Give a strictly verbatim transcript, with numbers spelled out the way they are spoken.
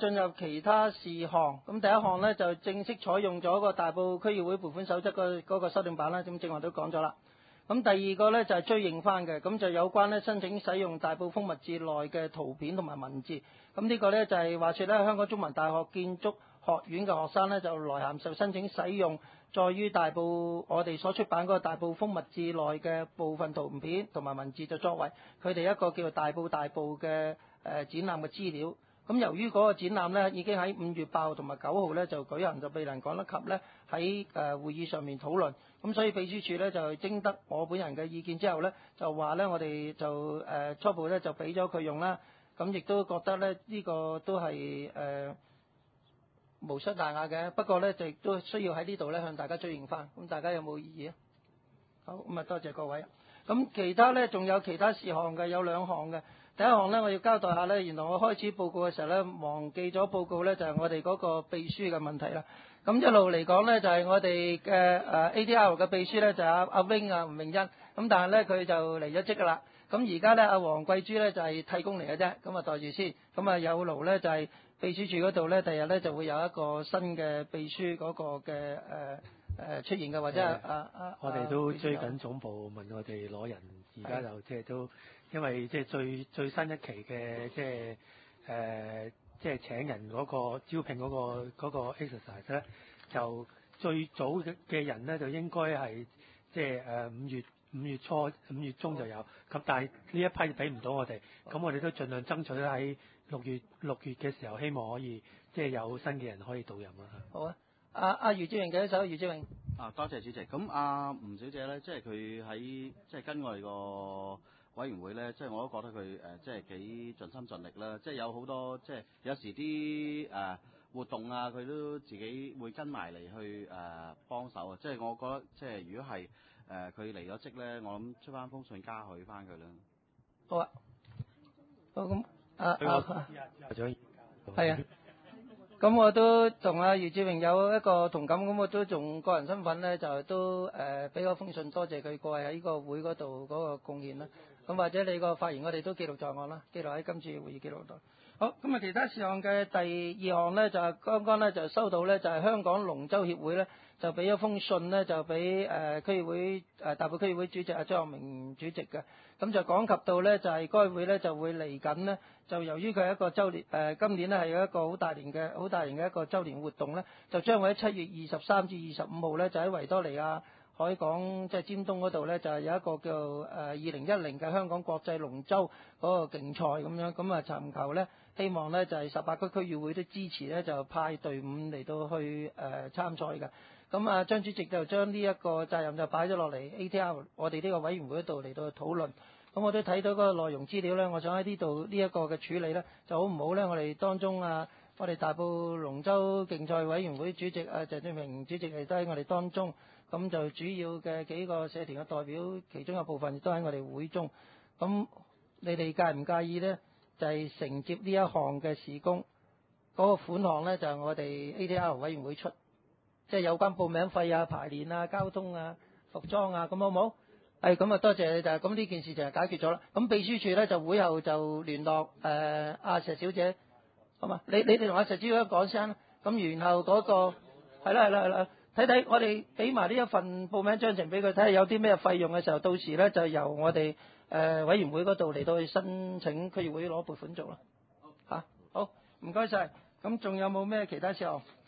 進入其他事項。咁第一項呢，就正式採用咗個大埔區議會撥款守則嗰嗰個修訂版啦。咁正話都講咗啦。咁第二個呢，就係追認翻嘅，咁就有關呢申請使用大埔風物誌內嘅圖片同埋文字。咁呢個呢，就係話說呢，香港中文大學建築學院嘅學生呢，就來函就申請使用在於大埔我哋所出版嗰個大埔風物誌內嘅部分圖片同埋文字，就作為佢哋一個叫做大埔大埔嘅誒、呃、展覽嘅資料。咁由於嗰個展覽呢已經喺五月八號同埋九號呢就舉行，就未能趕得及呢喺誒會議上面討論。咁所以秘書處呢就徵得我本人嘅意見之後呢，就話呢我哋就誒、呃、初步呢就俾咗佢用啦。咁亦都覺得呢呢、呢個都係誒、呃、無傷大雅嘅。不過呢就亦都需要喺呢度呢向大家追認翻。咁大家有冇異議啊？好，咁啊多謝各位。咁其他呢仲有其他事項嘅，有兩項嘅。第一項呢，我要交代下呢，原來我開始報告嘅時候呢，忘記咗報告呢，就係我哋嗰個秘書嘅問題啦。咁一路嚟講呢，就係我哋嘅誒 A D R 嘅秘書呢，就係阿阿 Wing 啊吳明欣。咁但係呢，佢就離咗職㗎啦。咁而家呢，阿黃桂珠呢，就係替工嚟嘅啫。咁啊袋住先。咁啊有勞呢，就係秘書處嗰度呢，第日呢就會有一個新嘅秘書嗰個嘅誒誒出現嘅，或者啊啊我哋都追緊總部問我哋攞人，而家就即係都。因為即係最最新一期嘅即係誒即係請人嗰個招聘嗰個嗰個 exercise 咧，就最早嘅人咧就應該係即係誒五月五月初五月中就有，咁但係呢一批俾唔到我哋，咁我哋都盡量爭取喺六月六月嘅時候，希望可以即係有新嘅人可以導任啦。 好啊，阿阿余志榮嘅一手，余志榮。 啊，多謝主席。咁阿吳小姐咧，即係佢喺即係跟我哋個委員會咧，即係我都覺得佢誒、呃，即係幾盡心盡力啦。即係有好多，即係有時啲誒、呃、活動啊，佢都自己會跟埋嚟去誒、呃、幫手啊。即係我覺得，即係如果係誒佢離咗職咧，我諗出翻封信嘉許翻佢啦。 好啊，好咁，啊啊，係啊。咁我都同阿余志榮有一個同感，咁我都從個人身份咧，就都誒俾咗封信，多謝佢過去喺呢個會嗰度嗰個貢獻啦。咁或者你個發言我哋都記錄在案啦，記錄喺今次會議記錄度。好，咁啊其他事項嘅第二項咧就係剛剛咧就收到咧就係香港龍舟協會咧就俾咗封信咧就俾誒區議會誒大埔區議會主席阿張學明主席嘅，咁就講及到咧就係該會咧就會嚟緊呢，就由於佢係一個週年誒今年咧係有一個好大年嘅好大型嘅一個週年活動咧，就將會喺七月二十三至二十五號咧就喺維多利亞海港即係尖東嗰度咧就係有一個叫誒二零一零嘅香港國際龍舟嗰個競賽咁樣，咁啊尋求咧希望咧就係十八區區議會都支持咧就派隊伍嚟到去誒參賽嘅。咁啊張主席就將呢一個責任就擺咗落嚟 A T R 我哋呢個委員會度嚟到討論。咁我都睇到嗰個內容資料咧，我想喺呢度呢一個嘅處理咧就好唔好咧？我哋當中啊，我哋大埔龍舟競賽委員會主席啊鄭俊明主席亦都喺我哋當中，咁就主要嘅幾個社團嘅代表，其中有部分亦都喺我哋會中。咁你哋介唔介意咧？就係、是、承接呢一項嘅事工，嗰、那個款項咧就係、是、我哋 A T R 委員會出，即係有關報名費啊、排練啊、交通啊、服裝啊，咁好唔好？係咁啊，多謝你哋。咁呢件事就係解決咗啦。咁秘書處咧就會後就聯絡誒阿石小姐，好嘛？你你哋同阿石小姐講聲啦。咁然後嗰、那個係啦係啦係啦，睇睇我哋俾埋呢一份報名章程俾佢，睇下有啲咩費用嘅時候，到時咧就由我哋誒、呃、委員會嗰度嚟到去申請區議會攞撥款做啦。嚇、啊，好，唔該晒。咁仲有冇咩其他事項？